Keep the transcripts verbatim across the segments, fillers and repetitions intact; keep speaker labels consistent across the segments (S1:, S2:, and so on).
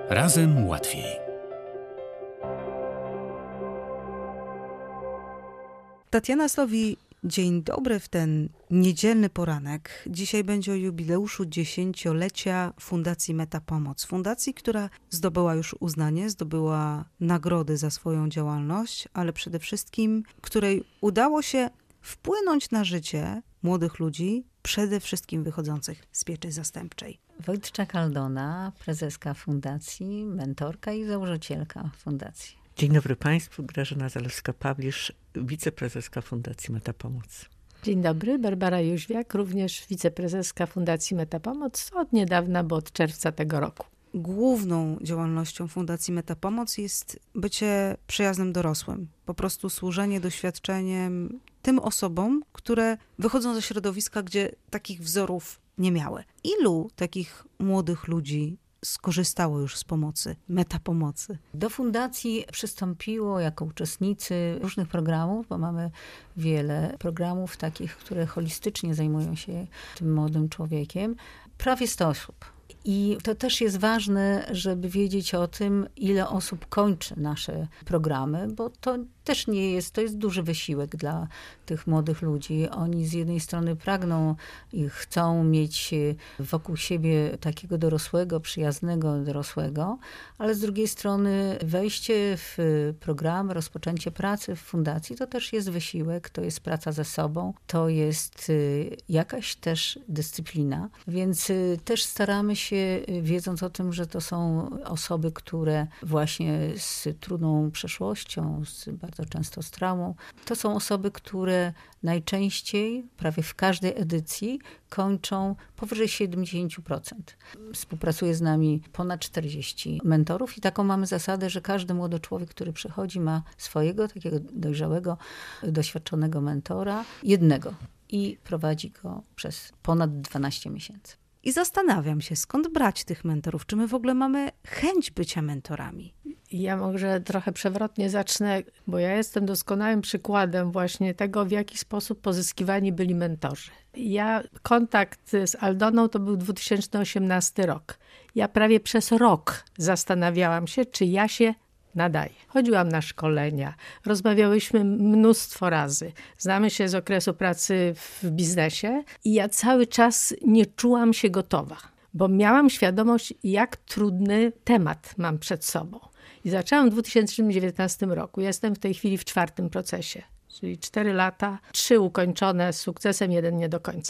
S1: Razem łatwiej.
S2: Tatiana Sowi, dzień dobry w ten niedzielny poranek. Dzisiaj będzie o jubileuszu dziesięciolecia Fundacji Metapomoc. Fundacji, która zdobyła już uznanie, zdobyła nagrody za swoją działalność, ale przede wszystkim, której udało się wpłynąć na życie młodych ludzi, przede wszystkim wychodzących z pieczy zastępczej.
S3: Wojtcza Aldona, prezeska fundacji, mentorka i założycielka fundacji.
S4: Dzień dobry Państwu, Grażyna Zalewska-Pawlisz, wiceprezeska Fundacji Metapomoc.
S5: Dzień dobry, Barbara Jóźwiak, również wiceprezeska Fundacji Metapomoc od niedawna, bo od czerwca tego roku.
S2: Główną działalnością Fundacji Metapomoc jest bycie przyjaznym dorosłym. Po prostu służenie doświadczeniem tym osobom, które wychodzą ze środowiska, gdzie takich wzorów nie miały. Ilu takich młodych ludzi skorzystało już z pomocy, metapomocy?
S3: Do fundacji przystąpiło jako uczestnicy różnych programów, bo mamy wiele programów takich, które holistycznie zajmują się tym młodym człowiekiem. Prawie sto osób. I to też jest ważne, żeby wiedzieć o tym, ile osób kończy nasze programy, bo to też nie jest, to jest duży wysiłek dla tych młodych ludzi. Oni z jednej strony pragną i chcą mieć wokół siebie takiego dorosłego, przyjaznego dorosłego, ale z drugiej strony wejście w program, rozpoczęcie pracy w fundacji to też jest wysiłek, to jest praca ze sobą, to jest jakaś też dyscyplina, więc też staramy się, wiedząc o tym, że to są osoby, które właśnie z trudną przeszłością, z bardzo często z traumą, to są osoby, które najczęściej, prawie w każdej edycji, kończą powyżej siedemdziesiąt procent. Współpracuje z nami ponad czterdziestu mentorów i taką mamy zasadę, że każdy młody człowiek, który przychodzi, ma swojego takiego dojrzałego, doświadczonego mentora, jednego, i prowadzi go przez ponad dwanaście miesięcy.
S2: I zastanawiam się, skąd brać tych mentorów? Czy my w ogóle mamy chęć bycia mentorami?
S5: Ja może trochę przewrotnie zacznę, bo ja jestem doskonałym przykładem właśnie tego, w jaki sposób pozyskiwani byli mentorzy. Ja, kontakt z Aldoną to był dwa tysiące osiemnasty rok. Ja prawie przez rok zastanawiałam się, czy ja się nadaje. Chodziłam na szkolenia, rozmawiałyśmy mnóstwo razy. Znamy się z okresu pracy w biznesie i ja cały czas nie czułam się gotowa, bo miałam świadomość, jak trudny temat mam przed sobą. I zaczęłam w dwa tysiące dziewiętnastym roku. Jestem w tej chwili w czwartym procesie, czyli cztery lata, trzy ukończone z sukcesem, jeden nie do końca.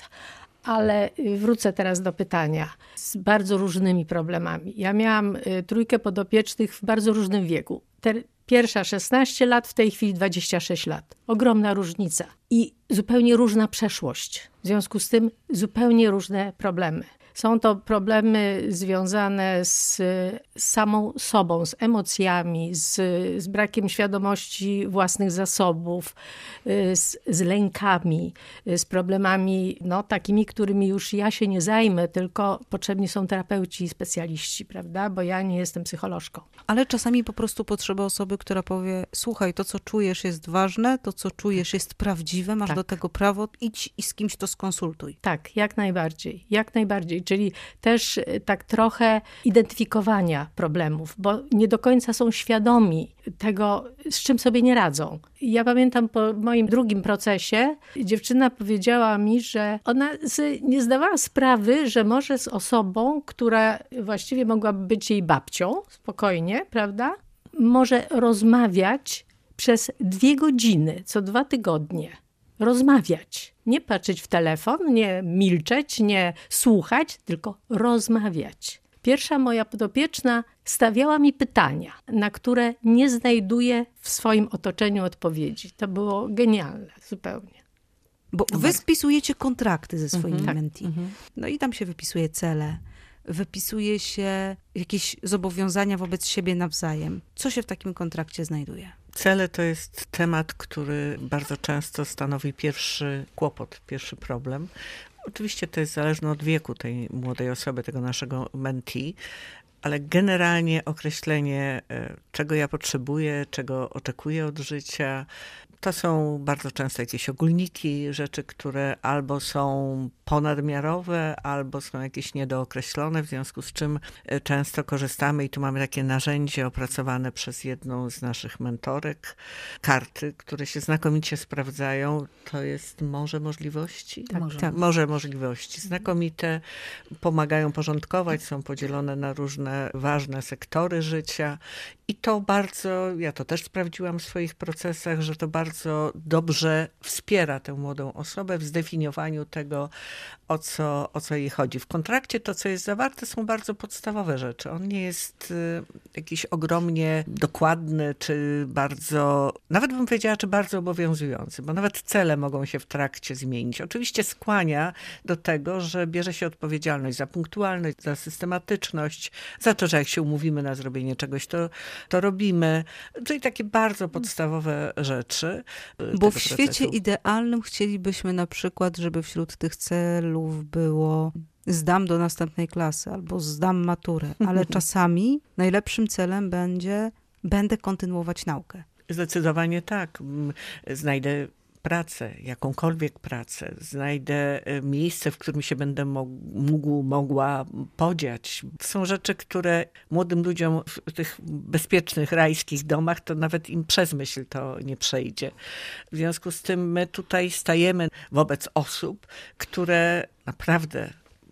S5: Ale wrócę teraz do pytania. Z bardzo różnymi problemami. Ja miałam trójkę podopiecznych w bardzo różnym wieku. Te pierwsza szesnaście lat, w tej chwili dwadzieścia sześć lat. Ogromna różnica. I zupełnie różna przeszłość. W związku z tym zupełnie różne problemy. Są to problemy związane z samą sobą, z emocjami, z, z brakiem świadomości własnych zasobów, z, z lękami, z problemami no, takimi, którymi już ja się nie zajmę, tylko potrzebni są terapeuci i specjaliści, prawda? Bo ja nie jestem psycholożką.
S2: Ale czasami po prostu potrzeba osoby, która powie, słuchaj, to co czujesz jest ważne, to co czujesz jest prawdziwe, masz
S5: tak.
S2: do tego prawo, idź i z kimś to skonsultuj.
S5: Tak, jak najbardziej, jak najbardziej. Czyli też tak trochę identyfikowania problemów, bo nie do końca są świadomi tego, z czym sobie nie radzą. Ja pamiętam po moim drugim procesie, dziewczyna powiedziała mi, że ona nie zdawała sprawy, że może z osobą, która właściwie mogłaby być jej babcią, spokojnie, prawda, może rozmawiać przez dwie godziny co dwa tygodnie. Rozmawiać. Nie patrzeć w telefon, nie milczeć, nie słuchać, tylko rozmawiać. Pierwsza moja podopieczna stawiała mi pytania, na które nie znajduję w swoim otoczeniu odpowiedzi. To było genialne zupełnie.
S2: Bo wy spisujecie kontrakty ze swoimi
S3: Mhm,
S2: mentee.
S3: mhm.
S2: No i tam się wypisuje cele, wypisuje się jakieś zobowiązania wobec siebie nawzajem. Co się w takim kontrakcie znajduje?
S4: Cele to jest temat, który bardzo często stanowi pierwszy kłopot, pierwszy problem. Oczywiście to jest zależne od wieku tej młodej osoby, tego naszego mentee, ale generalnie określenie, czego ja potrzebuję, czego oczekuję od życia, To są bardzo często jakieś ogólniki, rzeczy, które albo są ponadmiarowe, albo są jakieś niedookreślone, w związku z czym często korzystamy i tu mamy takie narzędzie opracowane przez jedną z naszych mentorek, karty, które się znakomicie sprawdzają. To jest Morze Możliwości?
S3: Tak,
S2: Morze.
S3: tak.
S4: Morze Możliwości. Znakomite, pomagają porządkować, są podzielone na różne ważne sektory życia i to bardzo, ja to też sprawdziłam w swoich procesach, że to bardzo dobrze wspiera tę młodą osobę w zdefiniowaniu tego, o co, o co jej chodzi. W kontrakcie to, co jest zawarte, są bardzo podstawowe rzeczy. On nie jest y, jakiś ogromnie dokładny, czy bardzo, nawet bym powiedziała, czy bardzo obowiązujący, bo nawet cele mogą się w trakcie zmienić. Oczywiście skłania do tego, że bierze się odpowiedzialność za punktualność, za systematyczność, za to, że jak się umówimy na zrobienie czegoś, to, to robimy. Czyli takie bardzo podstawowe rzeczy.
S2: Bo w świecie idealnym chcielibyśmy na przykład, żeby wśród tych celów było zdam do następnej klasy albo zdam maturę, ale czasami najlepszym celem będzie będę kontynuować naukę.
S4: Zdecydowanie tak. Znajdę pracę, jakąkolwiek pracę, znajdę miejsce, w którym się będę mógł, mogła podziać. To są rzeczy, które młodym ludziom w tych bezpiecznych, rajskich domach, to nawet im przez myśl to nie przejdzie. W związku z tym my tutaj stajemy wobec osób, które naprawdę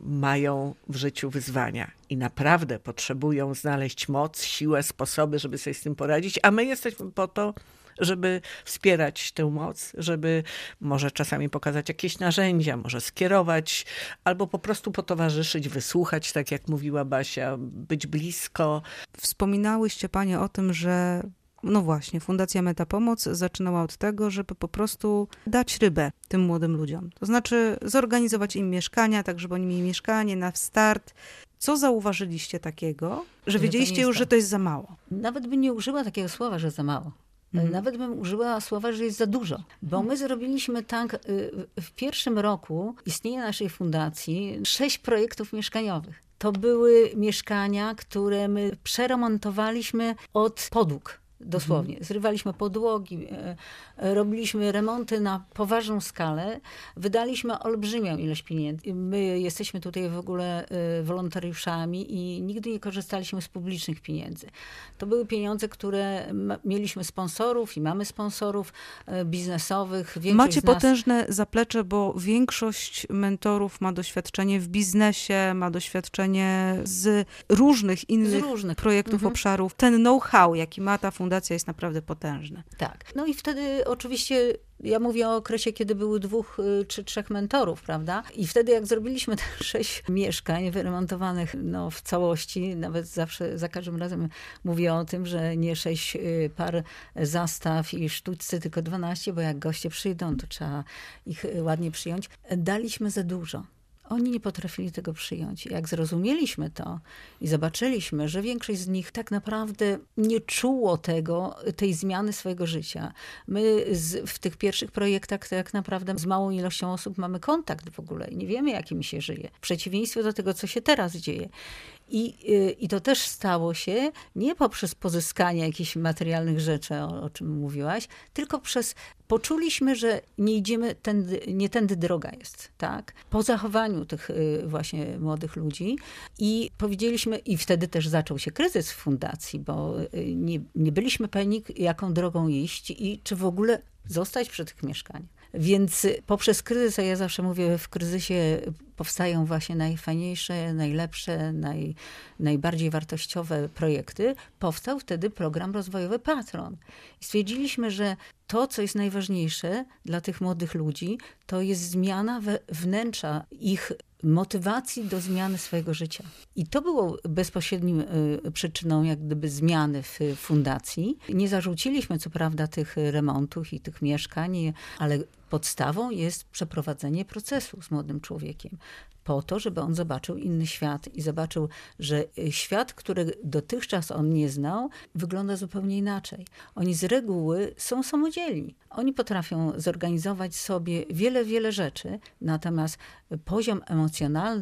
S4: mają w życiu wyzwania i naprawdę potrzebują znaleźć moc, siłę, sposoby, żeby sobie z tym poradzić, a my jesteśmy po to, żeby wspierać tę moc, żeby może czasami pokazać jakieś narzędzia, może skierować, albo po prostu potowarzyszyć, wysłuchać, tak jak mówiła Basia, być blisko.
S2: Wspominałyście panie o tym, że no właśnie, Fundacja Metapomoc zaczynała od tego, żeby po prostu dać rybę tym młodym ludziom. To znaczy zorganizować im mieszkania, tak żeby oni mieli mieszkanie na start. Co zauważyliście takiego, że wiedzieliście już, że to jest za mało?
S3: Nawet bym nie użyła takiego słowa, że za mało. Mhm. Nawet bym użyła słowa, że jest za dużo. Bo my zrobiliśmy tak, w pierwszym roku istnienia naszej fundacji sześć projektów mieszkaniowych. To były mieszkania, które my przeremontowaliśmy od podłóg. Dosłownie. Zrywaliśmy podłogi, robiliśmy remonty na poważną skalę, wydaliśmy olbrzymią ilość pieniędzy. My jesteśmy tutaj w ogóle wolontariuszami i nigdy nie korzystaliśmy z publicznych pieniędzy. To były pieniądze, które mieliśmy sponsorów i mamy sponsorów biznesowych. Większość
S2: Macie
S3: z nas...
S2: potężne zaplecze, bo większość mentorów ma doświadczenie w biznesie, ma doświadczenie z różnych innych z różnych. projektów, mhm. obszarów. Ten know-how, jaki ma ta fundacja, jest naprawdę potężny.
S3: Tak. No i wtedy oczywiście ja mówię o okresie, kiedy było dwóch czy trzech mentorów, prawda? I wtedy jak zrobiliśmy te sześć mieszkań wyremontowanych no, w całości, nawet zawsze, za każdym razem mówię o tym, że nie sześć par zastaw i sztućcy, tylko dwanaście, bo jak goście przyjdą, to trzeba ich ładnie przyjąć. Daliśmy za dużo. Oni nie potrafili tego przyjąć. Jak zrozumieliśmy to i zobaczyliśmy, że większość z nich tak naprawdę nie czuło tego, tej zmiany swojego życia. My z, w tych pierwszych projektach tak naprawdę z małą ilością osób mamy kontakt w ogóle i nie wiemy, jak im się żyje. W przeciwieństwie do tego, co się teraz dzieje. I, I to też stało się nie poprzez pozyskanie jakichś materialnych rzeczy, o, o czym mówiłaś, tylko przez poczuliśmy, że nie idziemy tędy, nie tędy droga jest, tak? Po zachowaniu tych właśnie młodych ludzi i powiedzieliśmy, i wtedy też zaczął się kryzys w fundacji, bo nie, nie byliśmy pewni, jaką drogą iść i czy w ogóle zostać przy tych mieszkaniach. Więc poprzez kryzys, a ja zawsze mówię, w kryzysie powstają właśnie najfajniejsze, najlepsze, naj, najbardziej wartościowe projekty. Powstał wtedy program rozwojowy Patron. I stwierdziliśmy, że to, co jest najważniejsze dla tych młodych ludzi, to jest zmiana we wnętrza ich motywacji do zmiany swojego życia. I to było bezpośrednim y, przyczyną jak gdyby zmiany w fundacji. Nie zarzuciliśmy co prawda tych remontów i tych mieszkań, ale podstawą jest przeprowadzenie procesu z młodym człowiekiem. Po to, żeby on zobaczył inny świat i zobaczył, że świat, który dotychczas on nie znał, wygląda zupełnie inaczej. Oni z reguły są samodzielni. Oni potrafią zorganizować sobie wiele, wiele rzeczy, natomiast poziom emocjonalny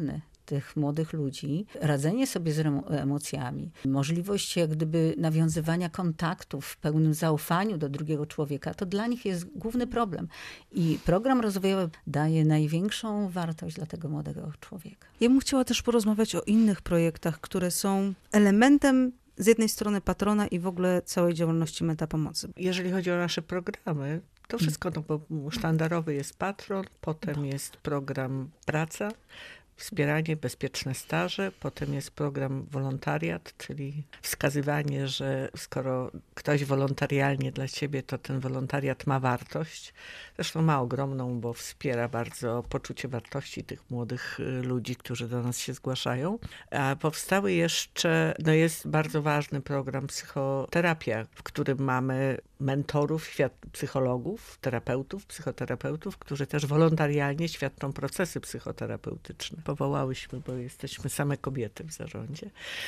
S3: tych młodych ludzi, radzenie sobie z emocjami, możliwość jak gdyby nawiązywania kontaktów w pełnym zaufaniu do drugiego człowieka, to dla nich jest główny problem. I program rozwojowy daje największą wartość dla tego młodego człowieka.
S2: Ja bym chciała też porozmawiać o innych projektach, które są elementem z jednej strony patrona i w ogóle całej działalności Metapomocy.
S4: Jeżeli chodzi o nasze programy, to wszystko, no bo sztandarowy jest patron, potem no. jest program praca, wspieranie, bezpieczne staże, potem jest program wolontariat, czyli wskazywanie, że skoro ktoś wolontarialnie dla ciebie, to ten wolontariat ma wartość. Zresztą ma ogromną, bo wspiera bardzo poczucie wartości tych młodych ludzi, którzy do nas się zgłaszają. A powstały jeszcze, no jest bardzo ważny program psychoterapia, w którym mamy mentorów, świat, psychologów, terapeutów, psychoterapeutów, którzy też wolontarialnie świadczą procesy psychoterapeutyczne. Powołałyśmy, bo jesteśmy same kobiety w zarządzie.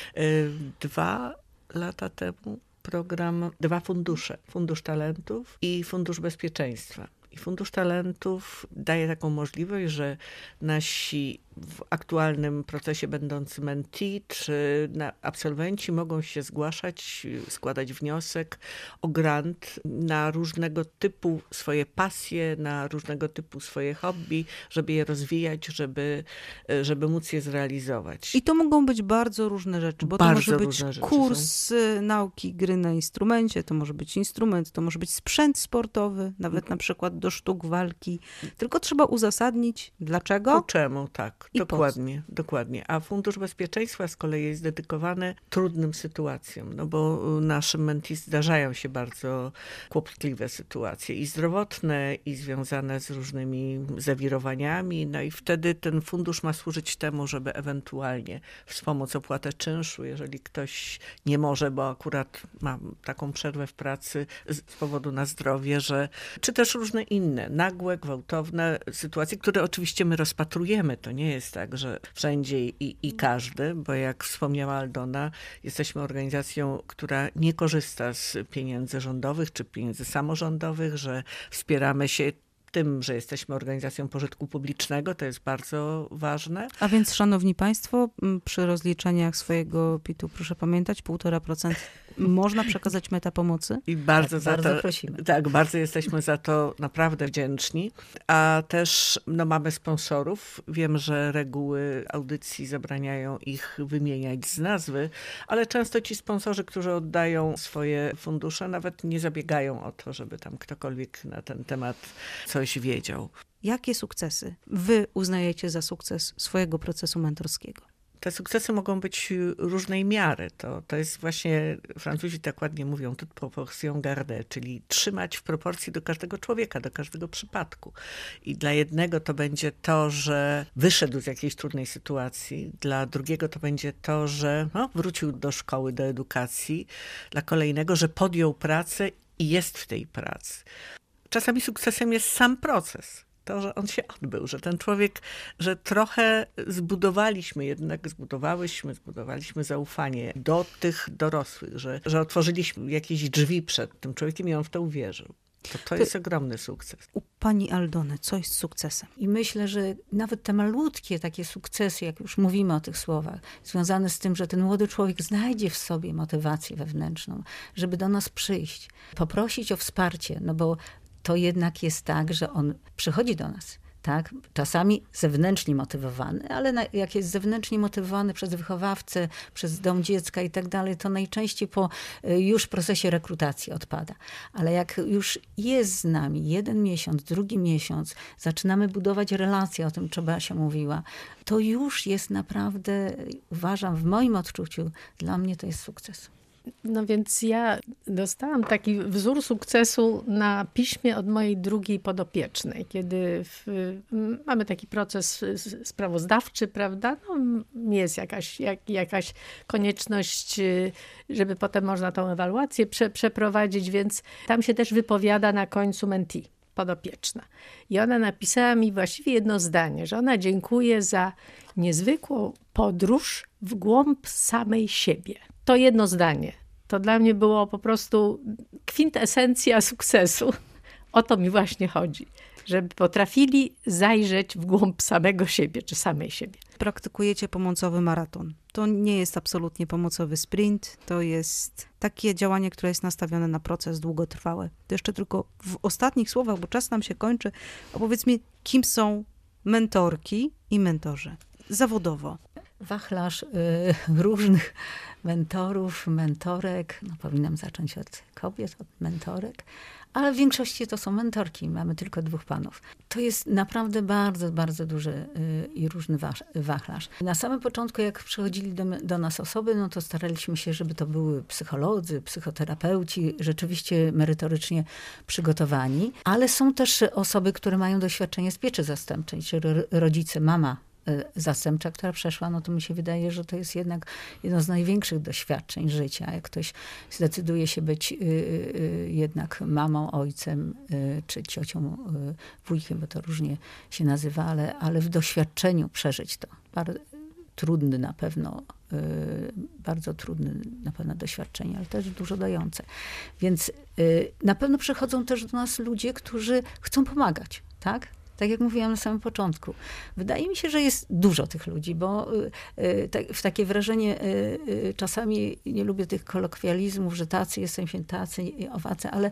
S4: Dwa lata temu program, dwa fundusze. Fundusz Talentów i Fundusz Bezpieczeństwa. I Fundusz Talentów daje taką możliwość, że nasi w aktualnym procesie będący mentee czy absolwenci mogą się zgłaszać, składać wniosek o grant na różnego typu swoje pasje, na różnego typu swoje hobby, żeby je rozwijać, żeby, żeby móc je zrealizować.
S2: I to mogą być bardzo różne rzeczy, bo
S4: bardzo
S2: to może być kurs są. nauki gry na instrumencie, to może być instrument, to może być sprzęt sportowy, nawet na przykład do sztuk walki. Tylko trzeba uzasadnić dlaczego.
S4: Po czemu, tak. I dokładnie, dokładnie. A Fundusz Bezpieczeństwa z kolei jest dedykowany trudnym sytuacjom, no bo naszym mentees zdarzają się bardzo kłopotliwe sytuacje i zdrowotne, i związane z różnymi zawirowaniami, no i wtedy ten fundusz ma służyć temu, żeby ewentualnie wspomóc opłatę czynszu, jeżeli ktoś nie może, bo akurat ma taką przerwę w pracy z powodu na zdrowie, że czy też różne inne, nagłe, gwałtowne sytuacje, które oczywiście my rozpatrujemy. To nie jest tak, że wszędzie i, i każdy, bo jak wspomniała Aldona, jesteśmy organizacją, która nie korzysta z pieniędzy rządowych czy pieniędzy samorządowych, że wspieramy się tym, że jesteśmy organizacją pożytku publicznego, to jest bardzo ważne.
S2: A więc, szanowni państwo, przy rozliczeniach swojego pitu proszę pamiętać, półtora procent można przekazać Metapomocy.
S4: I bardzo
S3: tak,
S4: za
S3: bardzo
S4: to,
S3: prosimy.
S4: Tak, bardzo jesteśmy za to naprawdę wdzięczni. A też no, mamy sponsorów. Wiem, że reguły audycji zabraniają ich wymieniać z nazwy, ale często ci sponsorzy, którzy oddają swoje fundusze, nawet nie zabiegają o to, żeby tam ktokolwiek na ten temat coś wiedział.
S2: Jakie sukcesy wy uznajecie za sukces swojego procesu mentorskiego?
S4: Te sukcesy mogą być różnej miary. To, to jest właśnie, Francuzi tak ładnie mówią, toute proportion gardée, czyli trzymać w proporcji do każdego człowieka, do każdego przypadku. I dla jednego to będzie to, że wyszedł z jakiejś trudnej sytuacji, dla drugiego to będzie to, że no, wrócił do szkoły, do edukacji, dla kolejnego, że podjął pracę i jest w tej pracy. Czasami sukcesem jest sam proces. To, że on się odbył, że ten człowiek, że trochę zbudowaliśmy, jednak zbudowałyśmy, zbudowaliśmy zaufanie do tych dorosłych, że, że otworzyliśmy jakieś drzwi przed tym człowiekiem i on w to uwierzył. To, to jest ogromny sukces.
S2: U pani Aldony, co jest sukcesem?
S3: I myślę, że nawet te malutkie takie sukcesy, jak już mówimy o tych słowach, związane z tym, że ten młody człowiek znajdzie w sobie motywację wewnętrzną, żeby do nas przyjść, poprosić o wsparcie, no bo to jednak jest tak, że on przychodzi do nas, tak? Czasami zewnętrznie motywowany, ale na, jak jest zewnętrznie motywowany przez wychowawcę, przez dom dziecka i tak dalej, to najczęściej po już procesie rekrutacji odpada. Ale jak już jest z nami jeden miesiąc, drugi miesiąc, zaczynamy budować relacje, o tym Basia mówiła, to już jest naprawdę, uważam, w moim odczuciu, dla mnie to jest sukces.
S5: No więc ja dostałam taki wzór sukcesu na piśmie od mojej drugiej podopiecznej, kiedy w, mamy taki proces sprawozdawczy, prawda? No, jest jakaś, jak, jakaś konieczność, żeby potem można tą ewaluację prze, przeprowadzić, więc tam się też wypowiada na końcu mentee podopieczna. I ona napisała mi właściwie jedno zdanie, że ona dziękuję za niezwykłą podróż w głąb samej siebie. To jedno zdanie. To dla mnie było po prostu kwintesencja sukcesu. O to mi właśnie chodzi. żeby potrafili zajrzeć w głąb samego siebie, czy samej siebie.
S2: Praktykujecie pomocowy maraton. To nie jest absolutnie pomocowy sprint, to jest takie działanie, które jest nastawione na proces długotrwały. To jeszcze tylko w ostatnich słowach, bo czas nam się kończy, opowiedz mi, kim są mentorki i mentorzy zawodowo.
S3: Wachlarz y, różnych mentorów, mentorek. No, powinnam zacząć od kobiet, od mentorek, ale w większości to są mentorki. Mamy tylko dwóch panów. To jest naprawdę bardzo, bardzo duży y, i różny wasz, wachlarz. Na samym początku, jak przychodzili do, do nas osoby, no to staraliśmy się, żeby to były psycholodzy, psychoterapeuci, rzeczywiście merytorycznie przygotowani, ale są też osoby, które mają doświadczenie z pieczy zastępczej, czy rodzice, mama zastępcza, która przeszła, no to mi się wydaje, że to jest jednak jedno z największych doświadczeń życia. Jak ktoś zdecyduje się być y, y, jednak mamą, ojcem, y, czy ciocią, y, wujkiem, bo to różnie się nazywa, ale, ale w doświadczeniu przeżyć to. Bardzo trudny na pewno, y, bardzo trudny na pewno doświadczenie, ale też dużo dające. Więc y, na pewno przychodzą też do nas ludzie, którzy chcą pomagać, tak? Tak jak mówiłam na samym początku. Wydaje mi się, że jest dużo tych ludzi, bo w takie wrażenie czasami, nie lubię tych kolokwializmów, że tacy jesteśmy, tacy, owacy, ale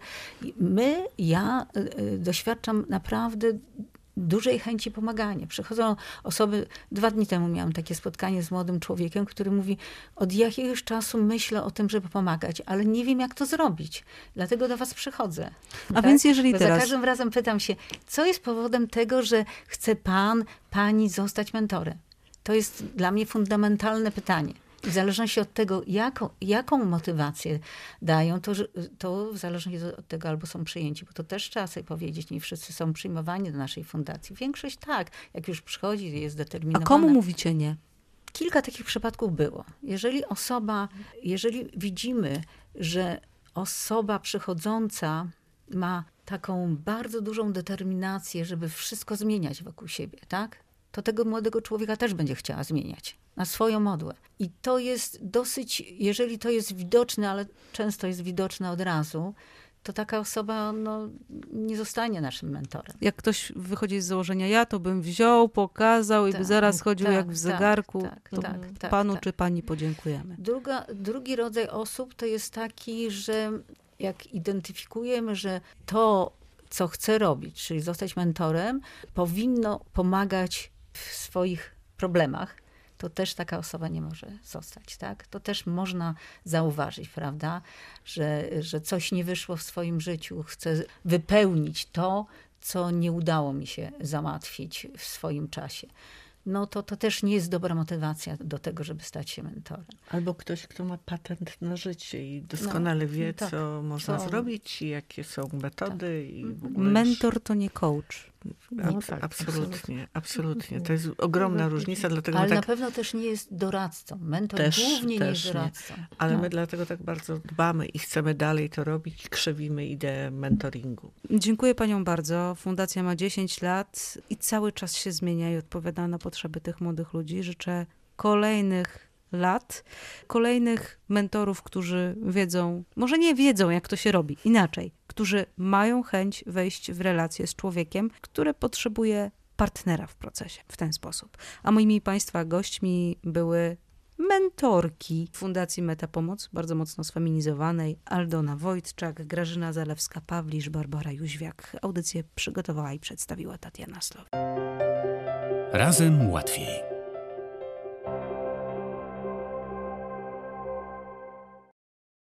S3: my, ja doświadczam naprawdę dużej chęci pomagania. Przychodzą osoby, dwa dni temu miałam takie spotkanie z młodym człowiekiem, który mówi, od jakiegoś czasu myślę o tym, żeby pomagać, ale nie wiem, jak to zrobić. Dlatego do was przychodzę.
S2: A
S3: tak?
S2: więc jeżeli
S3: Bo
S2: teraz...
S3: Za każdym razem pytam się, co jest powodem tego, że chce pan, pani zostać mentorem? To jest dla mnie fundamentalne pytanie. I w zależności od tego, jaką, jaką motywację dają, to, to w zależności od tego albo są przyjęci, bo to też trzeba sobie powiedzieć, nie wszyscy są przyjmowani do naszej fundacji. Większość tak, jak już przychodzi, jest zdeterminowana.
S2: A komu mówicie nie?
S3: Kilka takich przypadków było. Jeżeli osoba, jeżeli widzimy, że osoba przychodząca ma taką bardzo dużą determinację, żeby wszystko zmieniać wokół siebie, tak? To tego młodego człowieka też będzie chciała zmieniać na swoją modłę. I to jest dosyć, jeżeli to jest widoczne, ale często jest widoczne od razu, to taka osoba no, nie zostanie naszym mentorem.
S2: Jak ktoś wychodzi z założenia, ja to bym wziął, pokazał
S3: tak,
S2: i by zaraz chodził
S3: tak,
S2: jak w zegarku,
S3: tak,
S2: to
S3: tak, tak,
S2: panu
S3: tak.
S2: czy pani podziękujemy.
S3: Druga, drugi rodzaj osób to jest taki, że jak identyfikujemy, że to, co chce robić, czyli zostać mentorem, powinno pomagać w swoich problemach, to też taka osoba nie może zostać, tak? To też można zauważyć, prawda? Że, że coś nie wyszło w swoim życiu, chce wypełnić to, co nie udało mi się załatwić w swoim czasie. No to, to też nie jest dobra motywacja do tego, żeby stać się mentorem.
S4: Albo ktoś, kto ma patent na życie i doskonale
S3: no,
S4: wie,
S3: tak,
S4: co można
S3: co...
S4: zrobić, i jakie są metody.
S3: Tak.
S4: I w ogóle
S2: Mentor to nie coach.
S4: No tak, absolutnie, absolutnie. To jest ogromna różnica. Dlatego
S3: ale
S4: tak,
S3: na pewno też nie jest doradcą. Mentor
S4: też,
S3: głównie
S4: też
S3: nie jest doradcą.
S4: Nie. Ale
S3: no.
S4: my dlatego tak bardzo dbamy i chcemy dalej to robić. Krzewimy ideę mentoringu.
S2: Dziękuję paniom bardzo. Fundacja ma dziesięć lat i cały czas się zmienia i odpowiada na potrzeby tych młodych ludzi. Życzę kolejnych lat, kolejnych mentorów, którzy wiedzą, może nie wiedzą, jak to się robi, inaczej, którzy mają chęć wejść w relację z człowiekiem, który potrzebuje partnera w procesie, w ten sposób. A moimi państwa gośćmi były mentorki Fundacji Meta Pomoc, bardzo mocno sfeminizowanej, Aldona Wojtczak, Grażyna Zalewska-Pawlisz, Barbara Jóźwiak. Audycję przygotowała i przedstawiła Tatiana Slow.
S1: Razem łatwiej.